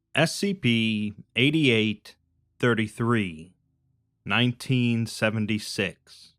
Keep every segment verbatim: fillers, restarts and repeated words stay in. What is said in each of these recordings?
S C P eighty-eight thirty-three, nineteen seventy-six.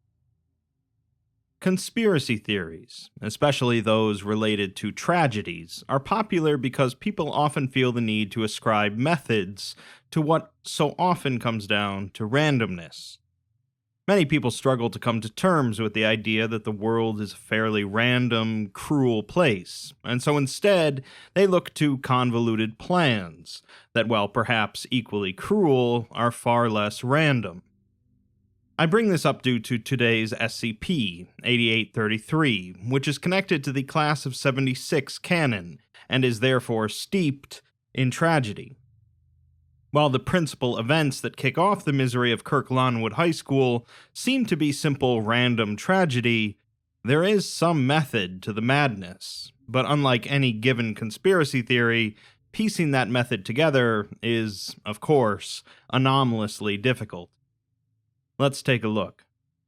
Conspiracy theories, especially those related to tragedies, are popular because people often feel the need to ascribe methods to what so often comes down to randomness. Many people struggle to come to terms with the idea that the world is a fairly random, cruel place, and so instead they look to convoluted plans that, while perhaps equally cruel, are far less random. I bring this up due to today's S C P eighty-eight thirty-three, which is connected to the Class of seventy-six canon, and is therefore steeped in tragedy. While the principal events that kick off the misery of Kirk Lawnwood High School seem to be simple random tragedy, there is some method to the madness, but unlike any given conspiracy theory, piecing that method together is, of course, anomalously difficult. Let's take a look.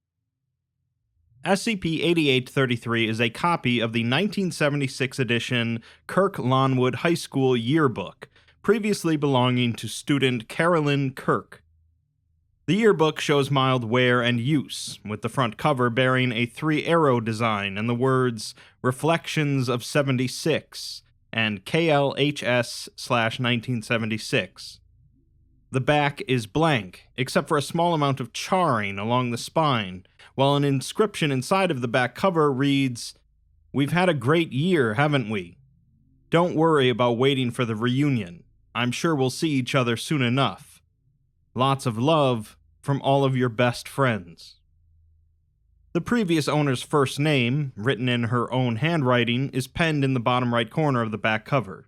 S C P eighty-eight thirty-three is a copy of the nineteen seventy-six edition Kirk Lawnwood High School yearbook, previously belonging to student Carolyn Kirk. The yearbook shows mild wear and use, with the front cover bearing a three-arrow design and the words Reflections of seventy-six and K L H S slash nineteen seventy-six. The back is blank, except for a small amount of charring along the spine, while an inscription inside of the back cover reads, "We've had a great year, haven't we? Don't worry about waiting for the reunion. I'm sure we'll see each other soon enough. Lots of love from all of your best friends." The previous owner's first name, written in her own handwriting, is penned in the bottom right corner of the back cover.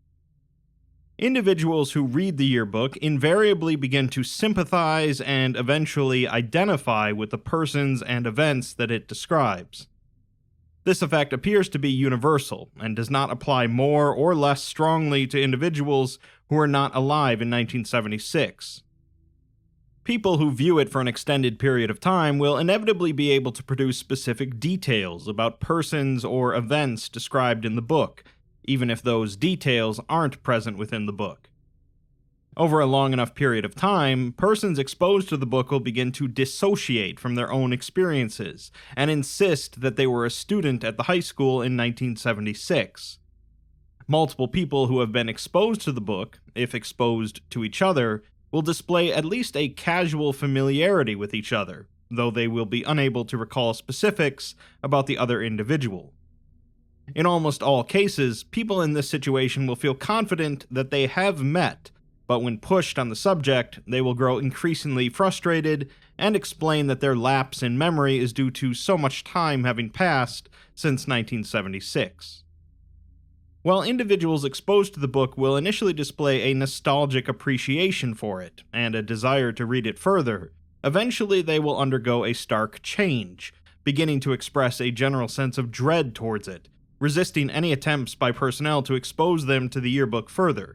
Individuals who read the yearbook invariably begin to sympathize and eventually identify with the persons and events that it describes. This effect appears to be universal and does not apply more or less strongly to individuals who are not alive in nineteen seventy-six. People who view it for an extended period of time will inevitably be able to produce specific details about persons or events described in the book, even if those details aren't present within the book. Over a long enough period of time, persons exposed to the book will begin to dissociate from their own experiences and insist that they were a student at the high school in nineteen seventy-six. Multiple people who have been exposed to the book, if exposed to each other, will display at least a casual familiarity with each other, though they will be unable to recall specifics about the other individual. In almost all cases, people in this situation will feel confident that they have met, but when pushed on the subject, they will grow increasingly frustrated and explain that their lapse in memory is due to so much time having passed since nineteen seventy-six. While individuals exposed to the book will initially display a nostalgic appreciation for it and a desire to read it further, eventually they will undergo a stark change, beginning to express a general sense of dread towards it, resisting any attempts by personnel to expose them to the yearbook further.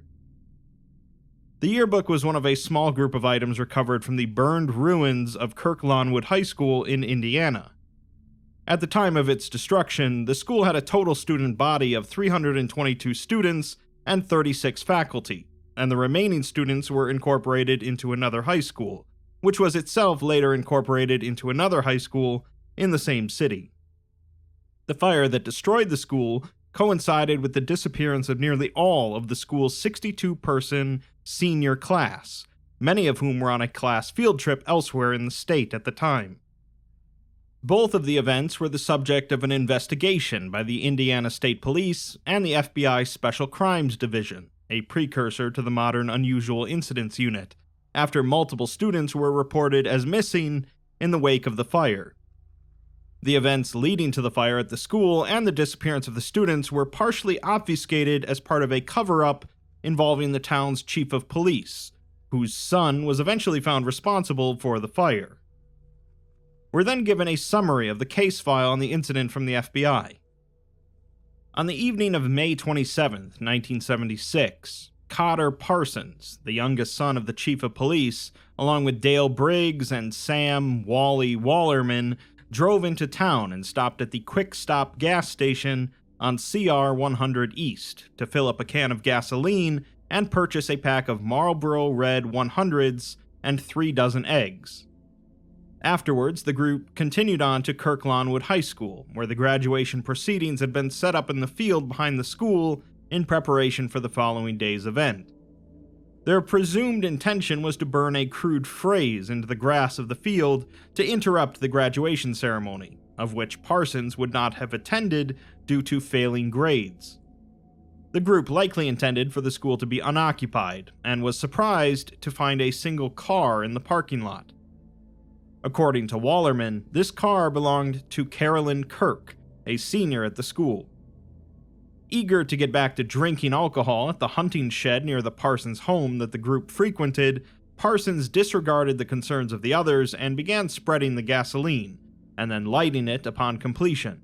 The yearbook was one of a small group of items recovered from the burned ruins of Kirk Lawnwood High School in Indiana. At the time of its destruction, the school had a total student body of three hundred twenty-two students and thirty-six faculty, and the remaining students were incorporated into another high school, which was itself later incorporated into another high school in the same city. The fire that destroyed the school coincided with the disappearance of nearly all of the school's sixty-two person senior class, many of whom were on a class field trip elsewhere in the state at the time. Both of the events were the subject of an investigation by the Indiana State Police and the F B I Special Crimes Division, a precursor to the modern Unusual Incidents Unit, after multiple students were reported as missing in the wake of the fire. The events leading to the fire at the school and the disappearance of the students were partially obfuscated as part of a cover-up involving the town's chief of police, whose son was eventually found responsible for the fire. We're then given a summary of the case file on the incident from the F B I. On the evening of May twenty-seventh, nineteen seventy-six, Cotter Parsons, the youngest son of the chief of police, along with Dale Briggs and Sam Wally Wallerman, drove into town and stopped at the Quick Stop gas station on C R one hundred East to fill up a can of gasoline and purchase a pack of Marlboro Red one hundreds and three dozen eggs. Afterwards, the group continued on to Kirk Lawnwood High School, where the graduation proceedings had been set up in the field behind the school in preparation for the following day's event. Their presumed intention was to burn a crude phrase into the grass of the field to interrupt the graduation ceremony, of which Parsons would not have attended due to failing grades. The group likely intended for the school to be unoccupied, and was surprised to find a single car in the parking lot. According to Wallerman, this car belonged to Carolyn Kirk, a senior at the school. Eager to get back to drinking alcohol at the hunting shed near the Parsons home that the group frequented, Parsons disregarded the concerns of the others and began spreading the gasoline, and then lighting it upon completion.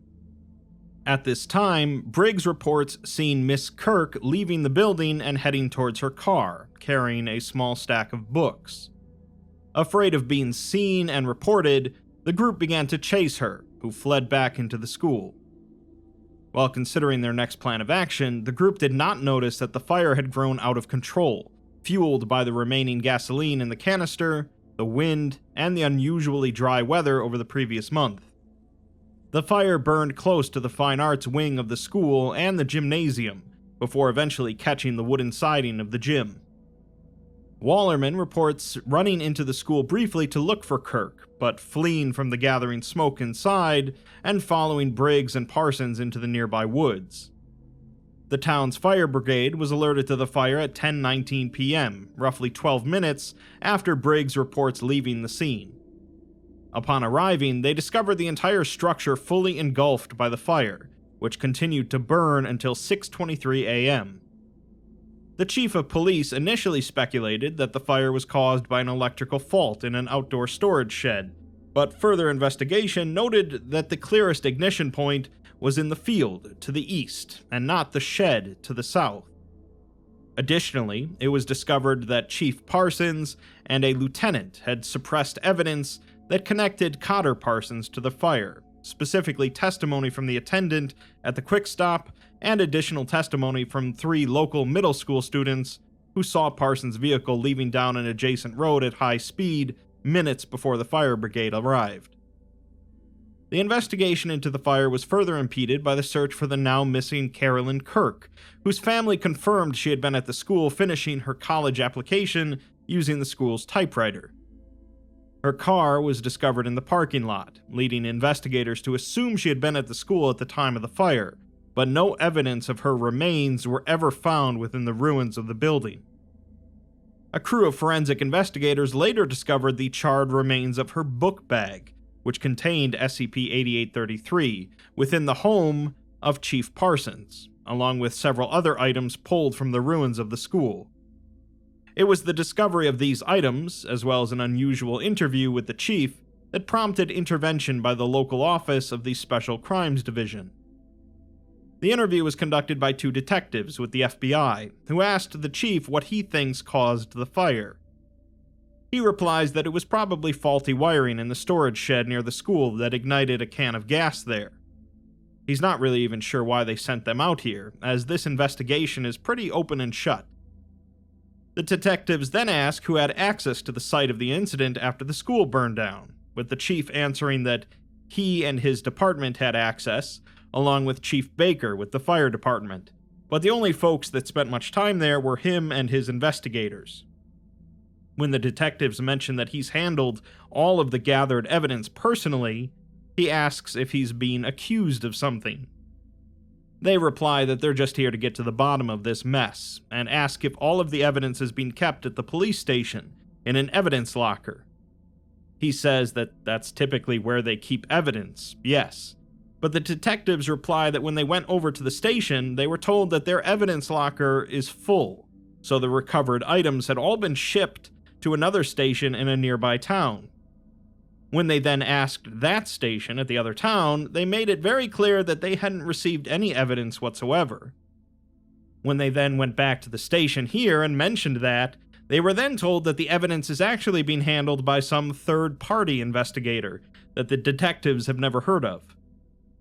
At this time, Briggs reports seeing Miss Kirk leaving the building and heading towards her car, carrying a small stack of books. Afraid of being seen and reported, the group began to chase her, who fled back into the school. While considering their next plan of action, the group did not notice that the fire had grown out of control, fueled by the remaining gasoline in the canister, the wind, and the unusually dry weather over the previous month. The fire burned close to the fine arts wing of the school and the gymnasium, before eventually catching the wooden siding of the gym. Wallerman reports running into the school briefly to look for Kirk, but fleeing from the gathering smoke inside and following Briggs and Parsons into the nearby woods. The town's fire brigade was alerted to the fire at ten nineteen p.m., roughly twelve minutes after Briggs reports leaving the scene. Upon arriving, they discovered the entire structure fully engulfed by the fire, which continued to burn until six twenty-three a.m. The chief of police initially speculated that the fire was caused by an electrical fault in an outdoor storage shed, but further investigation noted that the clearest ignition point was in the field to the east and not the shed to the south. Additionally, it was discovered that Chief Parsons and a lieutenant had suppressed evidence that connected Cotter Parsons to the fire, specifically testimony from the attendant at the Quick Stop and additional testimony from three local middle school students who saw Parsons' vehicle leaving down an adjacent road at high speed minutes before the fire brigade arrived. The investigation into the fire was further impeded by the search for the now missing Carolyn Kirk, whose family confirmed she had been at the school finishing her college application using the school's typewriter. Her car was discovered in the parking lot, leading investigators to assume she had been at the school at the time of the fire, but no evidence of her remains were ever found within the ruins of the building. A crew of forensic investigators later discovered the charred remains of her book bag, which contained S C P eighty-eight thirty-three, within the home of Chief Parsons, along with several other items pulled from the ruins of the school. It was the discovery of these items, as well as an unusual interview with the chief, that prompted intervention by the local office of the Special Crimes Division. The interview was conducted by two detectives with the F B I, who asked the chief what he thinks caused the fire. He replies that it was probably faulty wiring in the storage shed near the school that ignited a can of gas there. He's not really even sure why they sent them out here, as this investigation is pretty open and shut. The detectives then ask who had access to the site of the incident after the school burned down, with the chief answering that he and his department had access, along with Chief Baker with the fire department, but the only folks that spent much time there were him and his investigators. When the detectives mention that he's handled all of the gathered evidence personally, he asks if he's being accused of something. They reply that they're just here to get to the bottom of this mess, and ask if all of the evidence is being kept at the police station, in an evidence locker. He says that that's typically where they keep evidence, yes, but the detectives reply that when they went over to the station, they were told that their evidence locker is full, so the recovered items had all been shipped to another station in a nearby town. When they then asked that station at the other town, they made it very clear that they hadn't received any evidence whatsoever. When they then went back to the station here and mentioned that, they were then told that the evidence is actually being handled by some third-party investigator that the detectives have never heard of.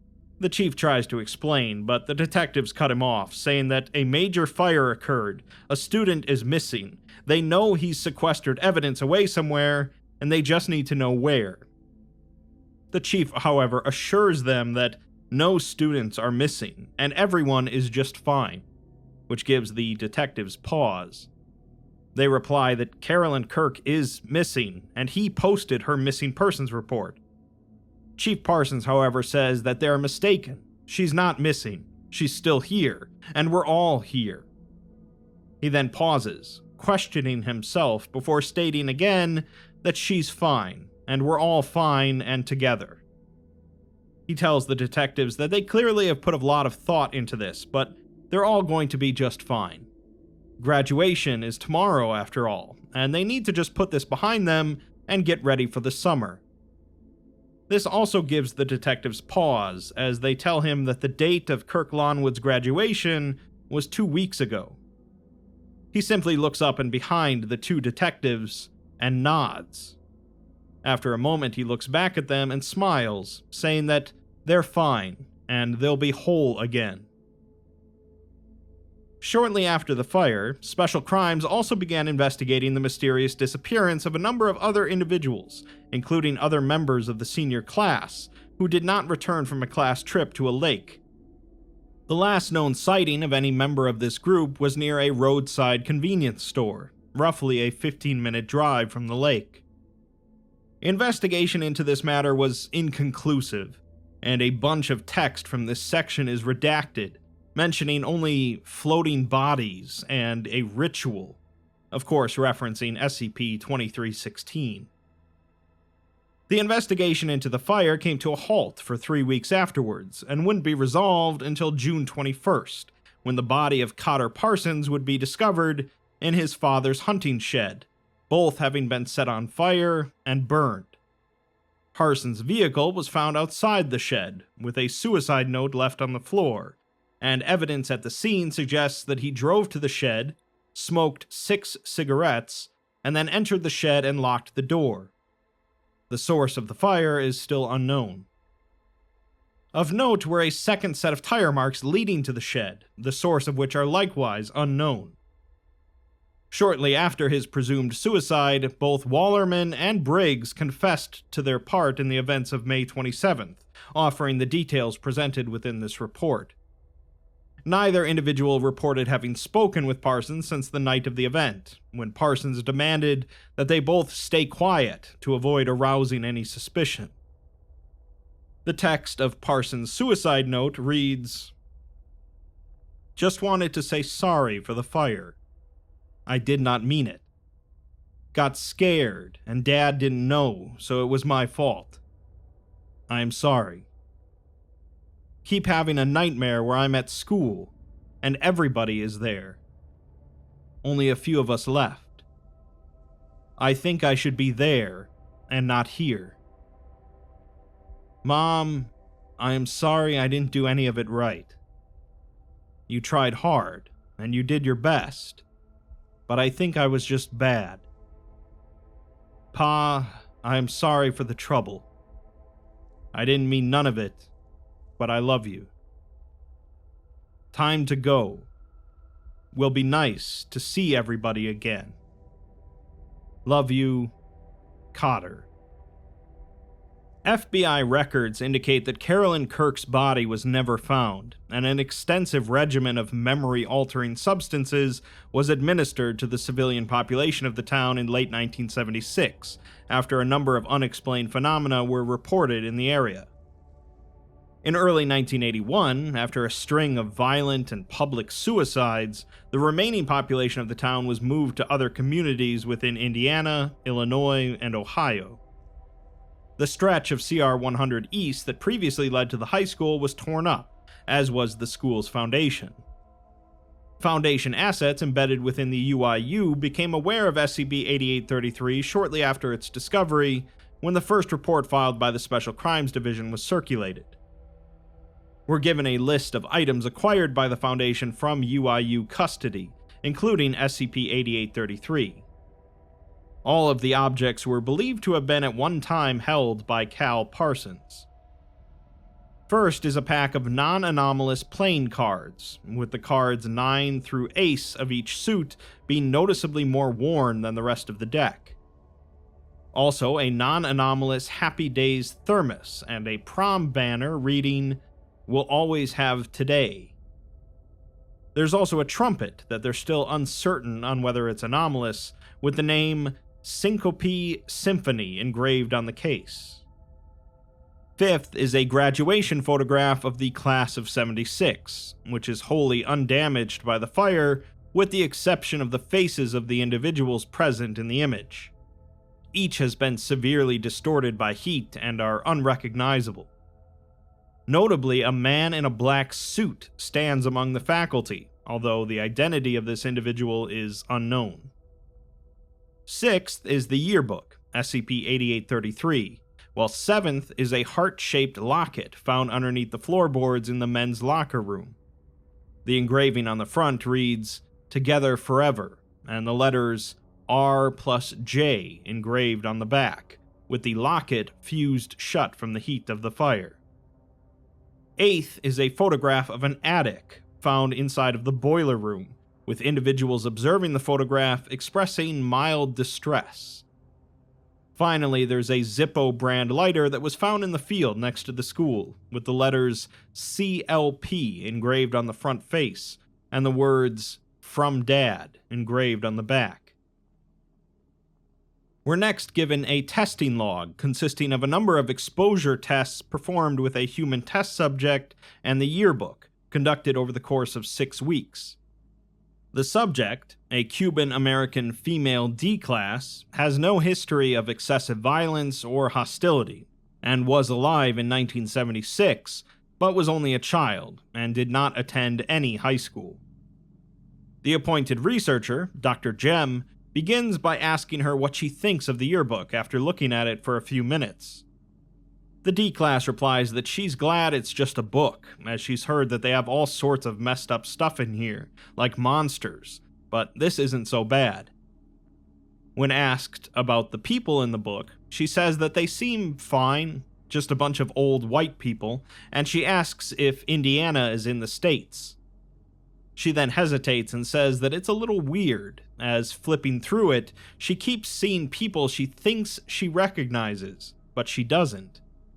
The chief tries to explain, but the detectives cut him off, saying that a major fire occurred, a student is missing, they know he's sequestered evidence away somewhere, and they just need to know where. The chief, however, assures them that no students are missing, and everyone is just fine, which gives the detectives pause. They reply that Carolyn Kirk is missing, and he posted her missing persons report. Chief Parsons, however, says that they're mistaken. She's not missing. She's still here, and we're all here. He then pauses, questioning himself before stating again that she's fine, and we're all fine and together. He tells the detectives that they clearly have put a lot of thought into this, but they're all going to be just fine. Graduation is tomorrow, after all, and they need to just put this behind them and get ready for the summer. This also gives the detectives pause, as they tell him that the date of Kirk Lonwood's graduation was two weeks ago. He simply looks up and behind the two detectives and nods. After a moment, he looks back at them and smiles, saying that they're fine and they'll be whole again. Shortly after the fire, Special Crimes also began investigating the mysterious disappearance of a number of other individuals, including other members of the senior class, who did not return from a class trip to a lake. The last known sighting of any member of this group was near a roadside convenience store, roughly a fifteen-minute drive from the lake. Investigation into this matter was inconclusive, and a bunch of text from this section is redacted, mentioning only floating bodies and a ritual, of course referencing S C P twenty-three sixteen. The investigation into the fire came to a halt for three weeks afterwards, and wouldn't be resolved until June twenty-first, when the body of Cotter Parsons would be discovered in his father's hunting shed, both having been set on fire and burned. Parsons' vehicle was found outside the shed, with a suicide note left on the floor, and evidence at the scene suggests that he drove to the shed, smoked six cigarettes, and then entered the shed and locked the door. The source of the fire is still unknown. Of note were a second set of tire marks leading to the shed, the source of which are likewise unknown. Shortly after his presumed suicide, both Wallerman and Briggs confessed to their part in the events of May twenty-seventh, offering the details presented within this report. Neither individual reported having spoken with Parsons since the night of the event, when Parsons demanded that they both stay quiet to avoid arousing any suspicion. The text of Parsons' suicide note reads, "Just wanted to say sorry for the fire. I did not mean it. Got scared, and Dad didn't know, so it was my fault. I am sorry. Keep having a nightmare where I'm at school, and everybody is there. Only a few of us left. I think I should be there, and not here. Mom, I am sorry I didn't do any of it right. You tried hard, and you did your best, but I think I was just bad. Pa, I am sorry for the trouble. I didn't mean none of it, but I love you. Time to go. Will be nice to see everybody again. Love you, Cotter." F B I records indicate that Carolyn Kirk's body was never found, and an extensive regimen of memory-altering substances was administered to the civilian population of the town in late nineteen seventy-six, after a number of unexplained phenomena were reported in the area. In early nineteen eighty-one, after a string of violent and public suicides, the remaining population of the town was moved to other communities within Indiana, Illinois, and Ohio. The stretch of C R one hundred East that previously led to the high school was torn up, as was the school's foundation. Foundation assets embedded within the U I U became aware of S C P eighty-eight thirty-three shortly after its discovery, when the first report filed by the Special Crimes Division was circulated. We're given a list of items acquired by the Foundation from U I U custody, including S C P eighty-eight thirty-three. All of the objects were believed to have been at one time held by Cal Parsons. First is a pack of non-anomalous playing cards, with the cards nine through ace of each suit being noticeably more worn than the rest of the deck. Also, a non-anomalous Happy Days thermos and a prom banner reading, "We'll always have today." There's also a trumpet that they're still uncertain on whether it's anomalous, with the name Syncope Symphony engraved on the case. Fifth is a graduation photograph of the class of seventy-six, which is wholly undamaged by the fire, with the exception of the faces of the individuals present in the image. Each has been severely distorted by heat and are unrecognizable. Notably, a man in a black suit stands among the faculty, although the identity of this individual is unknown. Sixth is the yearbook, S C P eighty-eight thirty-three, while seventh is a heart-shaped locket found underneath the floorboards in the men's locker room. The engraving on the front reads, "Together Forever," and the letters R plus J engraved on the back, with the locket fused shut from the heat of the fire. Eighth is a photograph of an attic found inside of the boiler room, with individuals observing the photograph expressing mild distress. Finally, there's a Zippo brand lighter that was found in the field next to the school, with the letters C L P engraved on the front face, and the words "From Dad" engraved on the back. We're next given a testing log consisting of a number of exposure tests performed with a human test subject and the yearbook, conducted over the course of six weeks. The subject, a Cuban-American female D-class, has no history of excessive violence or hostility, and was alive in nineteen seventy-six, but was only a child, and did not attend any high school. The appointed researcher, Doctor Jem, begins by asking her what she thinks of the yearbook after looking at it for a few minutes. The D-class replies that she's glad it's just a book, as she's heard that they have all sorts of messed up stuff in here, like monsters, but this isn't so bad. When asked about the people in the book, she says that they seem fine, just a bunch of old white people, and she asks if Indiana is in the States. She then hesitates and says that it's a little weird, as flipping through it, she keeps seeing people she thinks she recognizes, but she doesn't.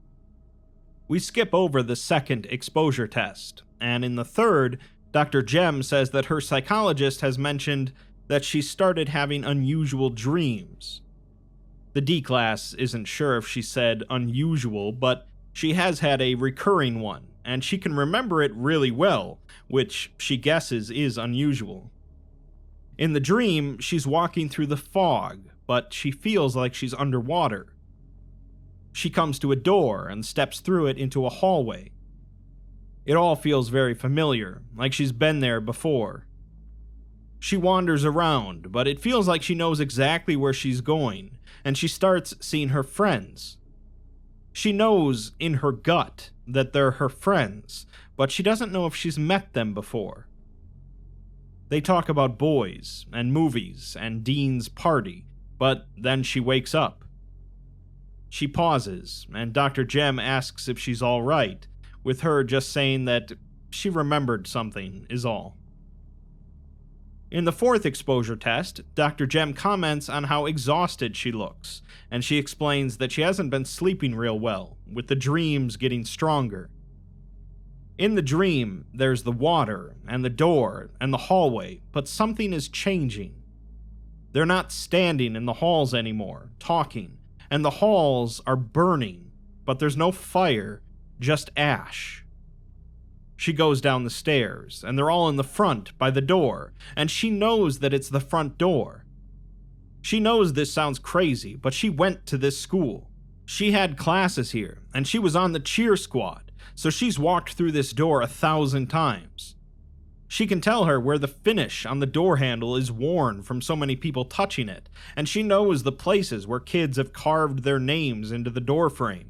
We skip over the second exposure test, and in the third, Doctor Jem says that her psychologist has mentioned that she started having unusual dreams. The D-class isn't sure if she said unusual, but she has had a recurring one, and she can remember it really well, which she guesses is unusual. In the dream, she's walking through the fog, but she feels like she's underwater. She comes to a door and steps through it into a hallway. It all feels very familiar, like she's been there before. She wanders around, but it feels like she knows exactly where she's going, and she starts seeing her friends. She knows in her gut that they're her friends, but she doesn't know if she's met them before. They talk about boys, and movies, and Dean's party, but then she wakes up. She pauses, and Doctor Jem asks if she's all right, with her just saying that she remembered something is all. In the fourth exposure test, Doctor Jem comments on how exhausted she looks, and she explains that she hasn't been sleeping real well, with the dreams getting stronger. In the dream, there's the water, and the door, and the hallway, but something is changing. They're not standing in the halls anymore, talking, and the halls are burning, but there's no fire, just ash. She goes down the stairs, and they're all in the front by the door, and she knows that it's the front door. She knows this sounds crazy, but she went to this school. She had classes here, and she was on the cheer squad, so she's walked through this door a thousand times. She can tell her where the finish on the door handle is worn from so many people touching it, and she knows the places where kids have carved their names into the door frame.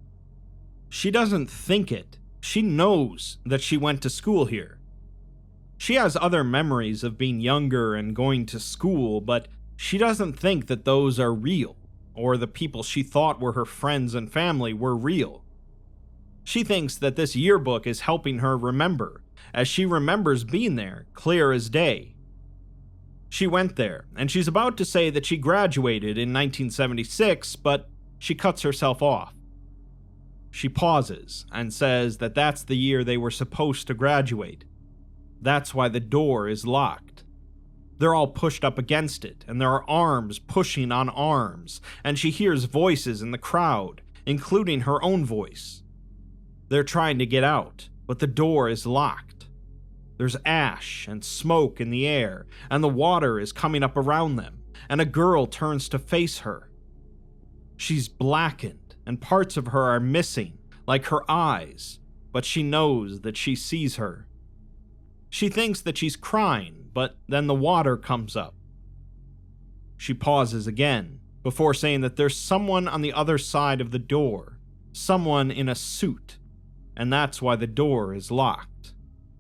She doesn't think it. She knows that she went to school here. She has other memories of being younger and going to school, but she doesn't think that those are real, or the people she thought were her friends and family were real. She thinks that this yearbook is helping her remember, as she remembers being there, clear as day. She went there, and she's about to say that she graduated in nineteen seventy-six, but she cuts herself off. She pauses and says that that's the year they were supposed to graduate. That's why the door is locked. They're all pushed up against it, and there are arms pushing on arms, and she hears voices in the crowd, including her own voice. They're trying to get out, but the door is locked. There's ash and smoke in the air, and the water is coming up around them, and a girl turns to face her. She's blackened, and parts of her are missing, like her eyes, but she knows that she sees her. She thinks that she's crying, but then the water comes up. She pauses again, before saying that there's someone on the other side of the door, someone in a suit, and that's why the door is locked.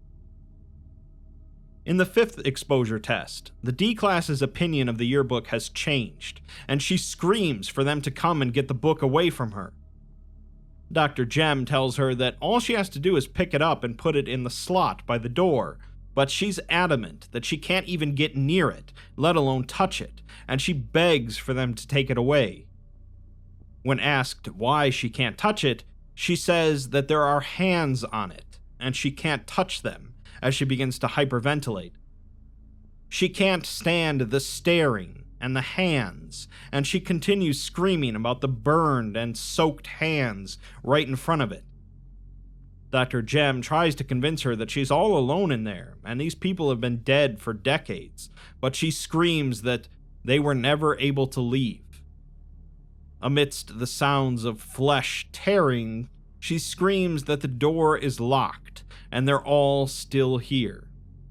In the fifth exposure test, the D-Class's opinion of the yearbook has changed, and she screams for them to come and get the book away from her. Doctor Jem tells her that all she has to do is pick it up and put it in the slot by the door, but she's adamant that she can't even get near it, let alone touch it, and she begs for them to take it away. When asked why she can't touch it, she says that there are hands on it, and she can't touch them, as she begins to hyperventilate. She can't stand the staring and the hands, and she continues screaming about the burned and soaked hands right in front of it. Doctor Jem tries to convince her that she's all alone in there, and these people have been dead for decades, but she screams that they were never able to leave. Amidst the sounds of flesh tearing, she screams that the door is locked, and they're all still here.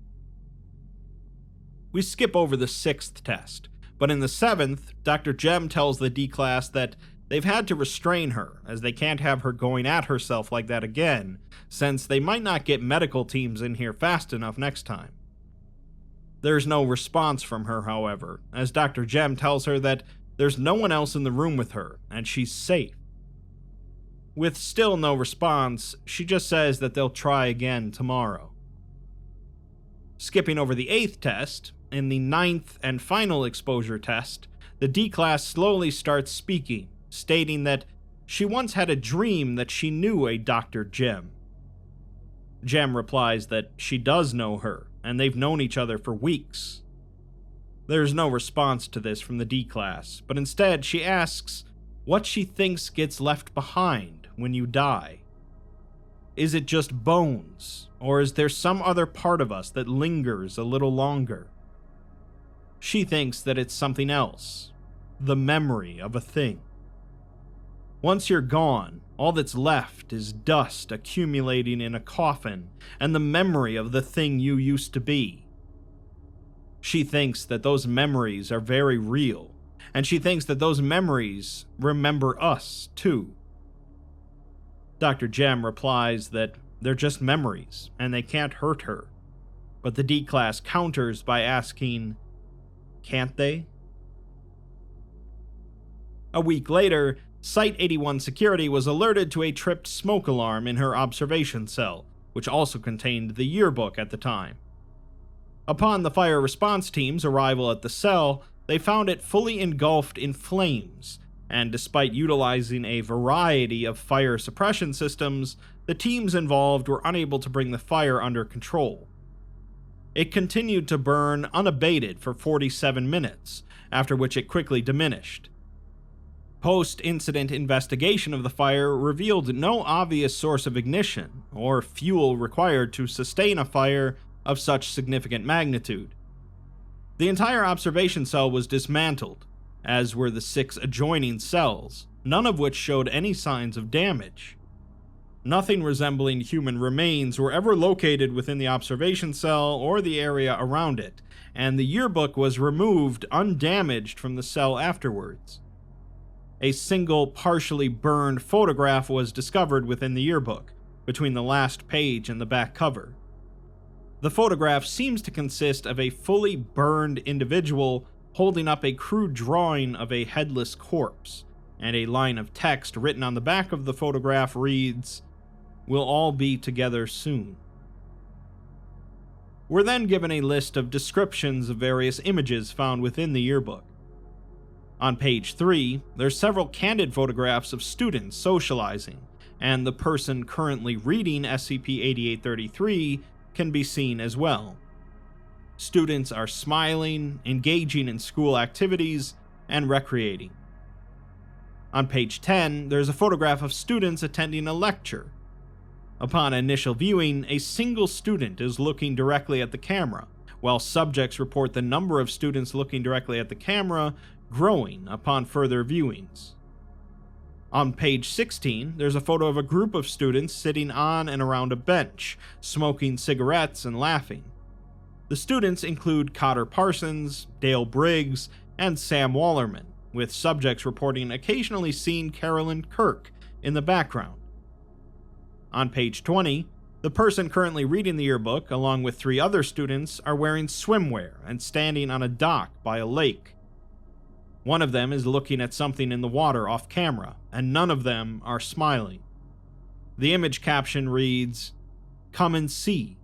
We skip over the sixth test, but in the seventh, Doctor Jem tells the D-Class that they've had to restrain her, as they can't have her going at herself like that again, since they might not get medical teams in here fast enough next time. There's no response from her, however, as Doctor Jem tells her that there's no one else in the room with her, and she's safe. With still no response, she just says that they'll try again tomorrow. Skipping over the eighth test, in the ninth and final exposure test, the D-Class slowly starts speaking, stating that she once had a dream that she knew a Doctor Jem. Jem replies that she does know her, and they've known each other for weeks. There's no response to this from the D-Class, but instead she asks what she thinks gets left behind when you die. Is it just bones, or is there some other part of us that lingers a little longer? She thinks that it's something else, the memory of a thing. Once you're gone, all that's left is dust accumulating in a coffin and the memory of the thing you used to be. She thinks that those memories are very real, and she thinks that those memories remember us, too. Doctor Jem replies that they're just memories, and they can't hurt her, but the D-Class counters by asking, can't they? A week later, Site eighty-one Security was alerted to a tripped smoke alarm in her observation cell, which also contained the yearbook at the time. Upon the fire response team's arrival at the cell, they found it fully engulfed in flames, and despite utilizing a variety of fire suppression systems, the teams involved were unable to bring the fire under control. It continued to burn unabated for forty-seven minutes, after which it quickly diminished. Post-incident investigation of the fire revealed no obvious source of ignition, or fuel required to sustain a fire of such significant magnitude. The entire observation cell was dismantled, as were the six adjoining cells, none of which showed any signs of damage. Nothing resembling human remains were ever located within the observation cell or the area around it, and the yearbook was removed undamaged from the cell afterwards. A single partially burned photograph was discovered within the yearbook, between the last page and the back cover. The photograph seems to consist of a fully burned individual holding up a crude drawing of a headless corpse, and a line of text written on the back of the photograph reads, We'll all be together soon. We're then given a list of descriptions of various images found within the yearbook. On page three, there's several candid photographs of students socializing, and the person currently reading S C P eighty-eight thirty-three can be seen as well. Students are smiling, engaging in school activities, and recreating. On page ten, there's a photograph of students attending a lecture. Upon initial viewing, a single student is looking directly at the camera, while subjects report the number of students looking directly at the camera growing upon further viewings. On page sixteen, there's a photo of a group of students sitting on and around a bench, smoking cigarettes and laughing. The students include Cotter Parsons, Dale Briggs, and Sam Wallerman, with subjects reporting occasionally seeing Carolyn Kirk in the background. On page twenty, the person currently reading the yearbook, along with three other students, are wearing swimwear and standing on a dock by a lake. One of them is looking at something in the water off camera, and none of them are smiling. The image caption reads, "Come and see."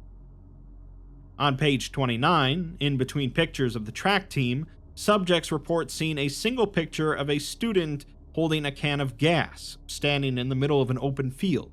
On page twenty-nine, in between pictures of the track team, subjects report seeing a single picture of a student holding a can of gas, standing in the middle of an open field.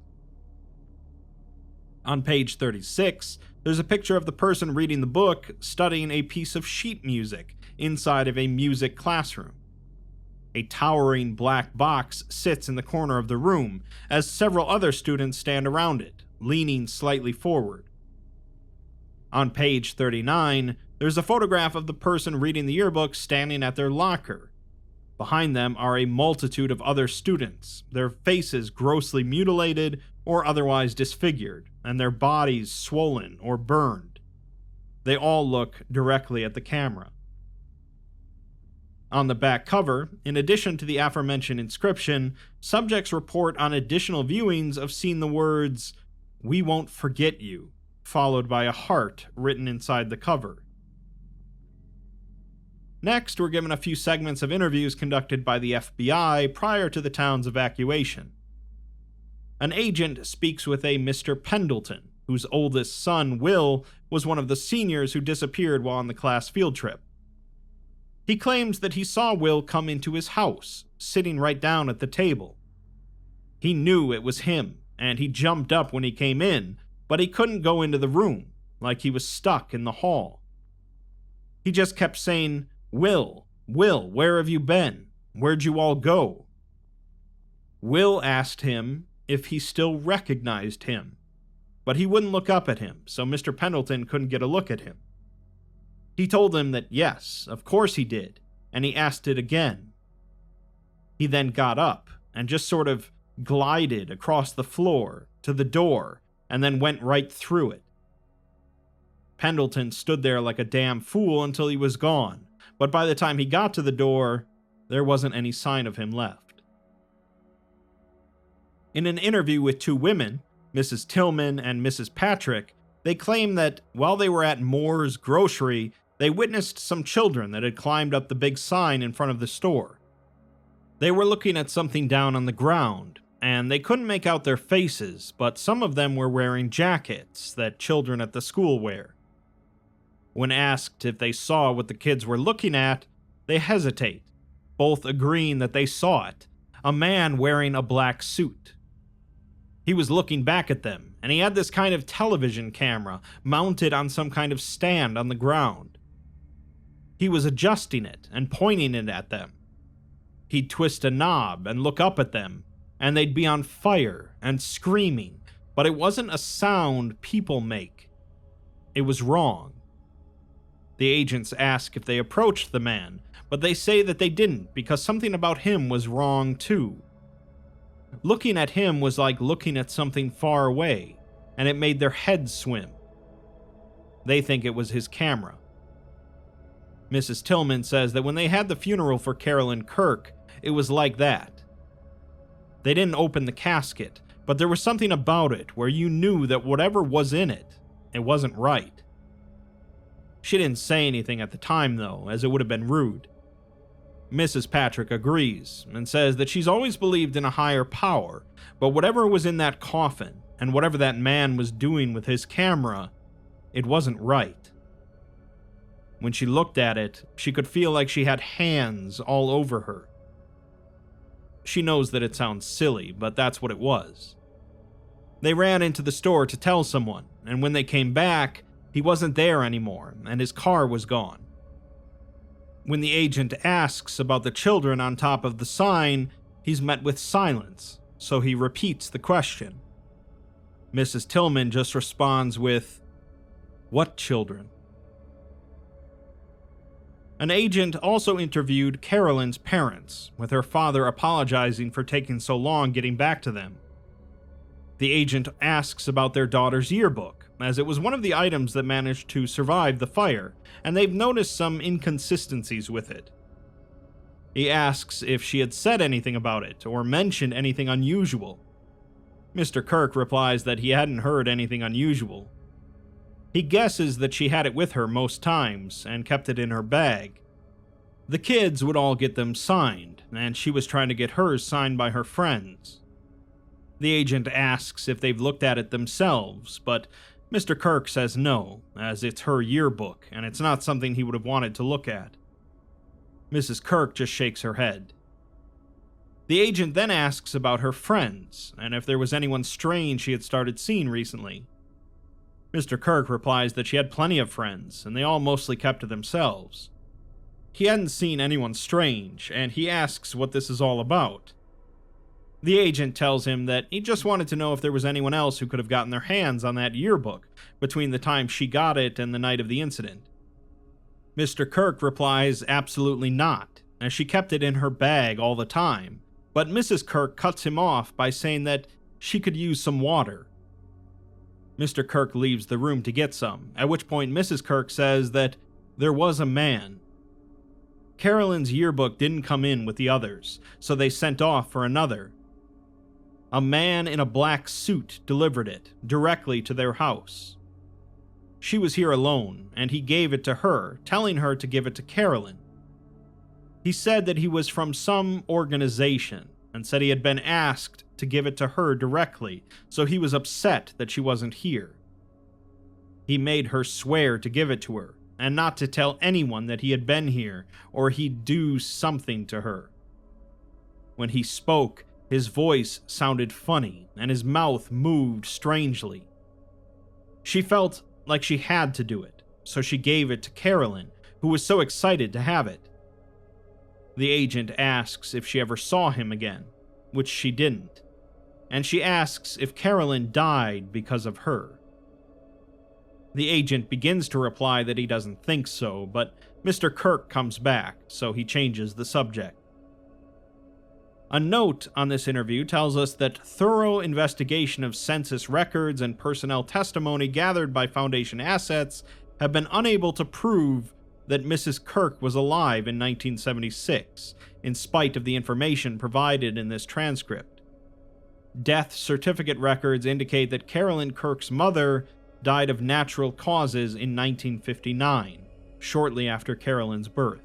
On page thirty-six, there's a picture of the person reading the book studying a piece of sheet music inside of a music classroom. A towering black box sits in the corner of the room, as several other students stand around it, leaning slightly forward. On page thirty-nine, there's a photograph of the person reading the yearbook standing at their locker. Behind them are a multitude of other students, their faces grossly mutilated or otherwise disfigured, and their bodies swollen or burned. They all look directly at the camera. On the back cover, in addition to the aforementioned inscription, subjects report on additional viewings of seeing the words, "We won't forget you," followed by a heart written inside the cover. Next, we're given a few segments of interviews conducted by the F B I prior to the town's evacuation. An agent speaks with a Mister Pendleton, whose oldest son, Will, was one of the seniors who disappeared while on the class field trip. He claims that he saw Will come into his house, sitting right down at the table. He knew it was him, and he jumped up when he came in, but he couldn't go into the room, like he was stuck in the hall. He just kept saying, "Will, Will, where have you been? Where'd you all go?" Will asked him if he still recognized him, but he wouldn't look up at him, so Mister Pendleton couldn't get a look at him. He told him that yes, of course he did, and he asked it again. He then got up and just sort of glided across the floor to the door and then went right through it. Pendleton stood there like a damn fool until he was gone, but by the time he got to the door, there wasn't any sign of him left. In an interview with two women, Missus Tillman and Missus Patrick, they claim that while they were at Moore's Grocery, they witnessed some children that had climbed up the big sign in front of the store. They were looking at something down on the ground, and they couldn't make out their faces, but some of them were wearing jackets that children at the school wear. When asked if they saw what the kids were looking at, they hesitate, both agreeing that they saw it, a man wearing a black suit. He was looking back at them, and he had this kind of television camera mounted on some kind of stand on the ground. He was adjusting it and pointing it at them. He'd twist a knob and look up at them, and they'd be on fire and screaming, but it wasn't a sound people make. It was wrong. The agents ask if they approached the man, but they say that they didn't because something about him was wrong too. Looking at him was like looking at something far away, and it made their heads swim. They think it was his camera. Missus Tillman says that when they had the funeral for Carolyn Kirk, it was like that. They didn't open the casket, but there was something about it where you knew that whatever was in it, it wasn't right. She didn't say anything at the time, though, as it would have been rude. Missus Patrick agrees and says that she's always believed in a higher power, but whatever was in that coffin and whatever that man was doing with his camera, it wasn't right. When she looked at it, she could feel like she had hands all over her. She knows that it sounds silly, but that's what it was. They ran into the store to tell someone, and when they came back, he wasn't there anymore, and his car was gone. When the agent asks about the children on top of the sign, he's met with silence, so he repeats the question. Missus Tillman just responds with, "What children?" An agent also interviewed Carolyn's parents, with her father apologizing for taking so long getting back to them. The agent asks about their daughter's yearbook, as it was one of the items that managed to survive the fire, and they've noticed some inconsistencies with it. He asks if she had said anything about it, or mentioned anything unusual. Mister Kirk replies that he hadn't heard anything unusual. He guesses that she had it with her most times, and kept it in her bag. The kids would all get them signed, and she was trying to get hers signed by her friends. The agent asks if they've looked at it themselves, but Mister Kirk says no, as it's her yearbook, and it's not something he would have wanted to look at. Missus Kirk just shakes her head. The agent then asks about her friends, and if there was anyone strange she had started seeing recently. Mister Kirk replies that she had plenty of friends, and they all mostly kept to themselves. He hadn't seen anyone strange, and he asks what this is all about. The agent tells him that he just wanted to know if there was anyone else who could have gotten their hands on that yearbook between the time she got it and the night of the incident. Mister Kirk replies absolutely not, as she kept it in her bag all the time, but Missus Kirk cuts him off by saying that she could use some water. Mister Kirk leaves the room to get some, at which point Missus Kirk says that there was a man. Carolyn's yearbook didn't come in with the others, so they sent off for another. A man in a black suit delivered it directly to their house. She was here alone, and he gave it to her, telling her to give it to Carolyn. He said that he was from some organization, and said he had been asked to give it to her directly, so he was upset that she wasn't here. He made her swear to give it to her, and not to tell anyone that he had been here, or he'd do something to her. When he spoke, his voice sounded funny, and his mouth moved strangely. She felt like she had to do it, so she gave it to Carolyn, who was so excited to have it. The agent asks if she ever saw him again, which she didn't, and she asks if Carolyn died because of her. The agent begins to reply that he doesn't think so, but Mister Kirk comes back, so he changes the subject. A note on this interview tells us that thorough investigation of census records and personnel testimony gathered by Foundation assets have been unable to prove that Missus Kirk was alive in nineteen seventy-six, in spite of the information provided in this transcript. Death certificate records indicate that Carolyn Kirk's mother died of natural causes in nineteen fifty-nine, shortly after Carolyn's birth.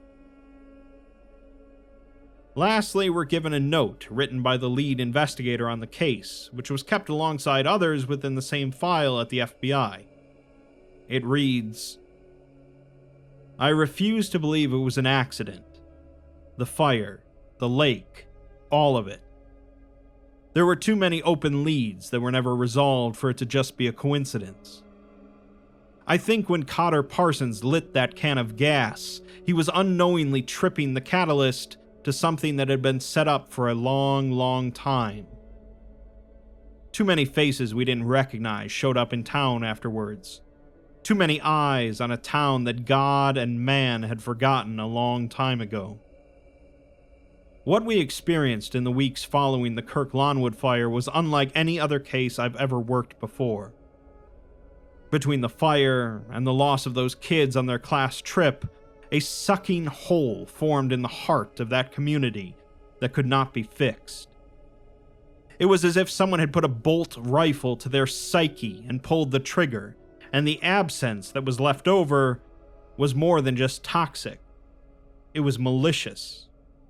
Lastly, we're given a note written by the lead investigator on the case, which was kept alongside others within the same file at the F B I. It reads, "I refuse to believe it was an accident. The fire, the lake, all of it. There were too many open leads that were never resolved for it to just be a coincidence. I think when Cotter Parsons lit that can of gas, he was unknowingly tripping the catalyst to something that had been set up for a long, long time. Too many faces we didn't recognize showed up in town afterwards. Too many eyes on a town that God and man had forgotten a long time ago. What we experienced in the weeks following the Kirk Lawnwood fire was unlike any other case I've ever worked before. Between the fire and the loss of those kids on their class trip, a sucking hole formed in the heart of that community that could not be fixed. It was as if someone had put a bolt rifle to their psyche and pulled the trigger, and the absence that was left over was more than just toxic. It was malicious,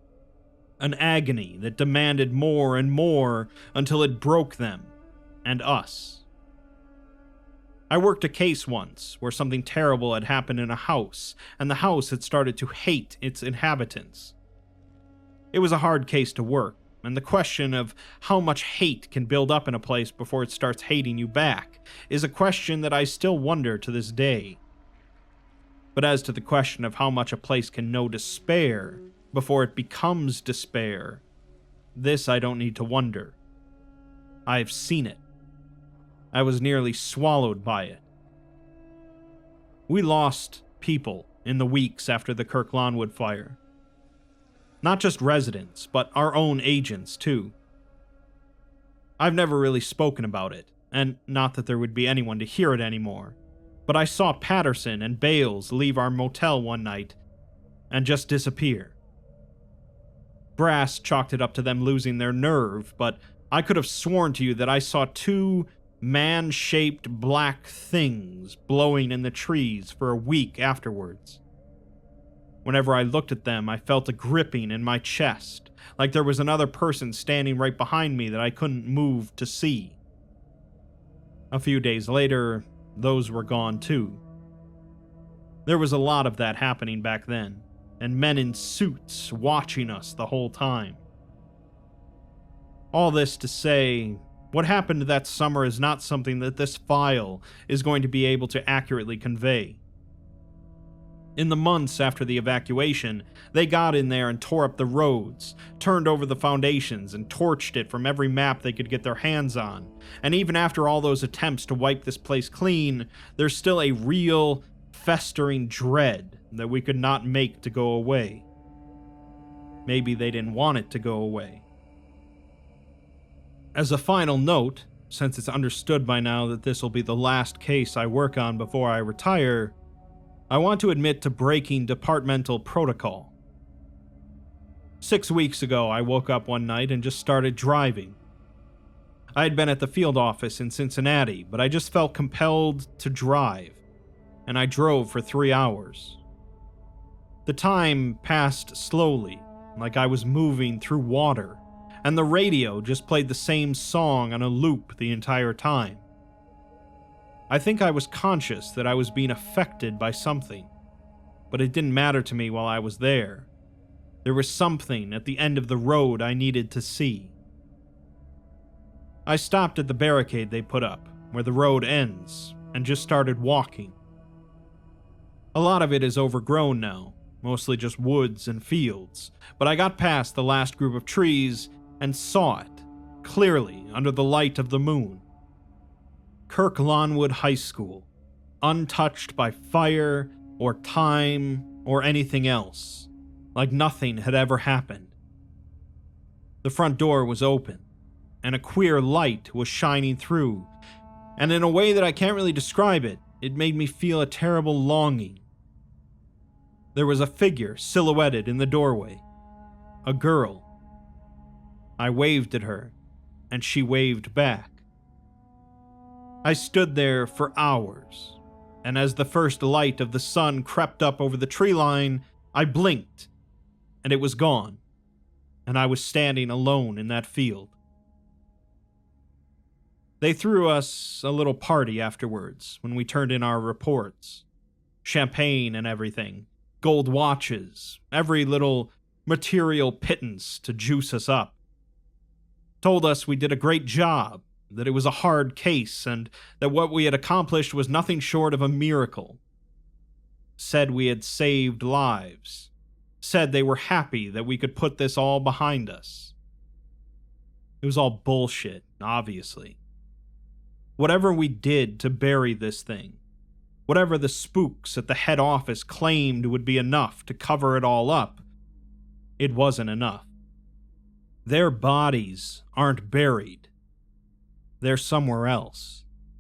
An agony that demanded more and more until it broke them, and us. I worked a case once where something terrible had happened in a house, and the house had started to hate its inhabitants. It was a hard case to work, and the question of how much hate can build up in a place before it starts hating you back is a question that I still wonder to this day. But as to the question of how much a place can know despair before it becomes despair, this I don't need to wonder. I've seen it. I was nearly swallowed by it. We lost people in the weeks after the Kirk Lonwood fire. Not just residents, but our own agents, too. I've never really spoken about it, and not that there would be anyone to hear it anymore, but I saw Patterson and Bales leave our motel one night and just disappear. Brass chalked it up to them losing their nerve, but I could have sworn to you that I saw two man-shaped black things blowing in the trees for a week afterwards. Whenever I looked at them, I felt a gripping in my chest, like there was another person standing right behind me that I couldn't move to see. A few days later, those were gone too. There was a lot of that happening back then, and men in suits watching us the whole time. All this to say, what happened that summer is not something that this file is going to be able to accurately convey. In the months after the evacuation, they got in there and tore up the roads, turned over the foundations, and torched it from every map they could get their hands on. And even after all those attempts to wipe this place clean, there's still a real, festering dread that we could not make to go away. Maybe they didn't want it to go away. As a final note, since it's understood by now that this will be the last case I work on before I retire, I want to admit to breaking departmental protocol. Six weeks ago, I woke up one night and just started driving. I had been at the field office in Cincinnati, but I just felt compelled to drive, and I drove for three hours. The time passed slowly, like I was moving through water, and the radio just played the same song on a loop the entire time. I think I was conscious that I was being affected by something, but it didn't matter to me while I was there. There was something at the end of the road I needed to see. I stopped at the barricade they put up, where the road ends, and just started walking. A lot of it is overgrown now, mostly just woods and fields, but I got past the last group of trees and saw it, clearly under the light of the moon. Kirk Lonwood High School, untouched by fire or time or anything else, like nothing had ever happened. The front door was open, and a queer light was shining through, and in a way that I can't really describe it, it made me feel a terrible longing. There was a figure silhouetted in the doorway, a girl. I waved at her, and she waved back. I stood there for hours, and as the first light of the sun crept up over the tree line, I blinked, and it was gone, and I was standing alone in that field. They threw us a little party afterwards when we turned in our reports. Champagne and everything, gold watches, every little material pittance to juice us up. Told us we did a great job, that it was a hard case, and that what we had accomplished was nothing short of a miracle. Said we had saved lives. Said they were happy that we could put this all behind us. It was all bullshit, obviously. Whatever we did to bury this thing, whatever the spooks at the head office claimed would be enough to cover it all up, it wasn't enough. Their bodies aren't buried. They're somewhere else.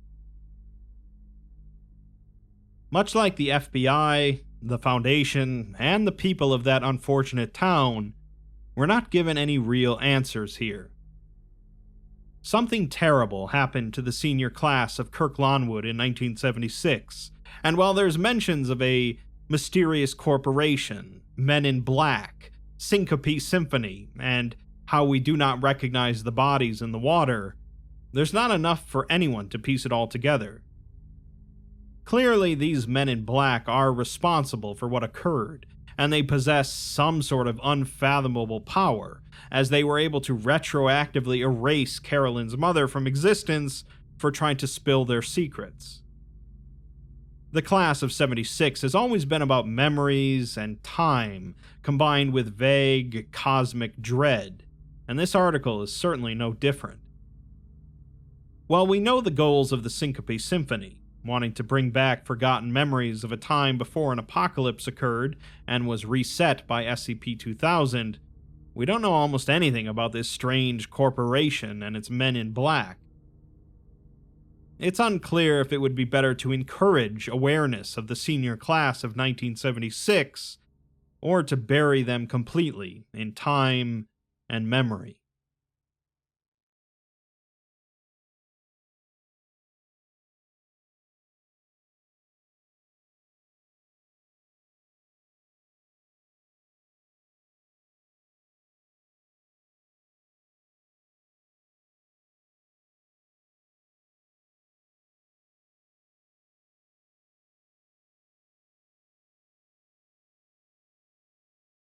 Much like the F B I, the Foundation, and the people of that unfortunate town, we're not given any real answers here. Something terrible happened to the senior class of Kirk Lonwood in nineteen seventy-six, and while there's mentions of a mysterious corporation, men in black, Syncope Symphony and how we do not recognize the bodies in the water, there's not enough for anyone to piece it all together. Clearly, these men in black are responsible for what occurred, and they possess some sort of unfathomable power, as they were able to retroactively erase Carolyn's mother from existence for trying to spill their secrets. The class of seventy-six has always been about memories and time, combined with vague, cosmic dread, and this article is certainly no different. While we know the goals of the Syncope Symphony, wanting to bring back forgotten memories of a time before an apocalypse occurred and was reset by S C P two thousand, we don't know almost anything about this strange corporation and its men in black. It's unclear if it would be better to encourage awareness of the senior class of nineteen seventy-six, or to bury them completely in time and memory.